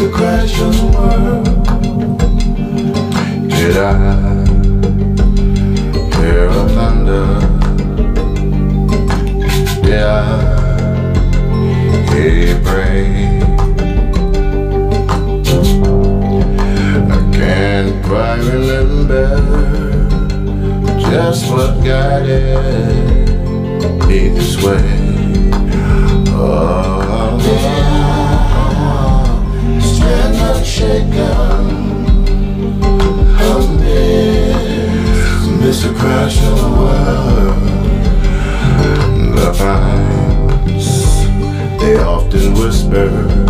to crash on the world. Did I hear a thunder? Did I hear you pray? I can't quite remember just what guided me this way. Oh, stand unshaken amidst the crash of the world. The pines, they often whisper.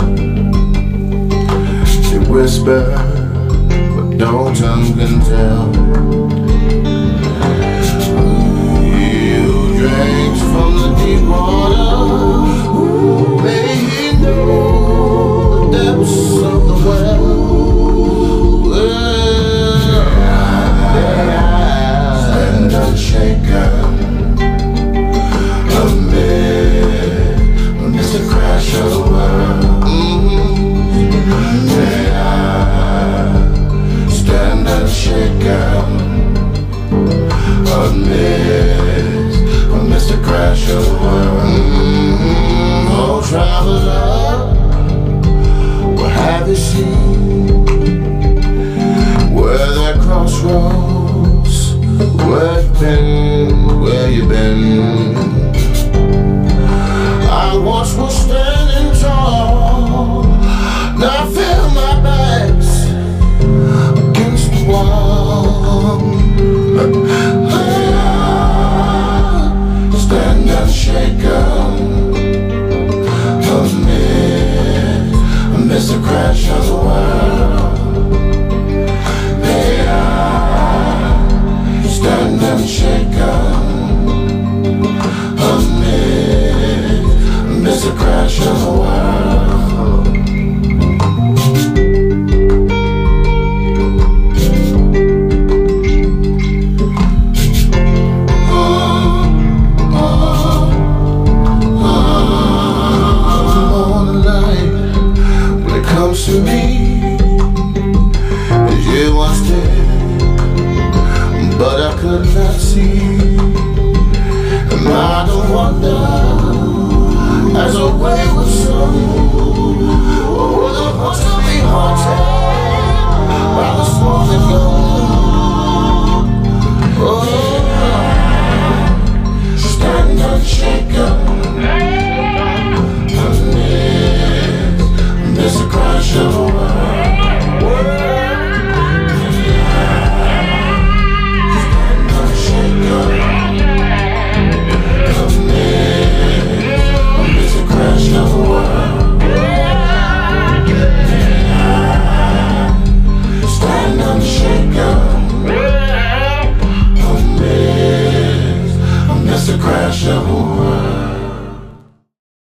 They whisper what no tongue can tell. You drank from the deep water. May he know the depths of the well. Stand unshaken amidst the crash of the world. May I stand unshaken amidst the crash of the world. Oh, traveler, what have you seen? Where there crossroads, where you been,